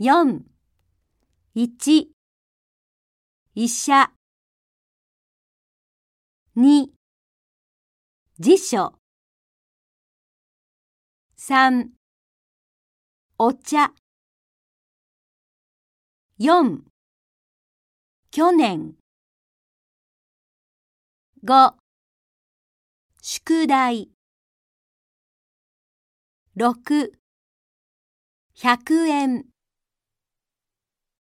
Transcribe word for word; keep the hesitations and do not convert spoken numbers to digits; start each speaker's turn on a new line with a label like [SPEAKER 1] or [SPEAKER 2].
[SPEAKER 1] よん、いち、医者。に、辞書。さん、お茶。よん、去年。ご、宿題。ろく、ひゃくえん。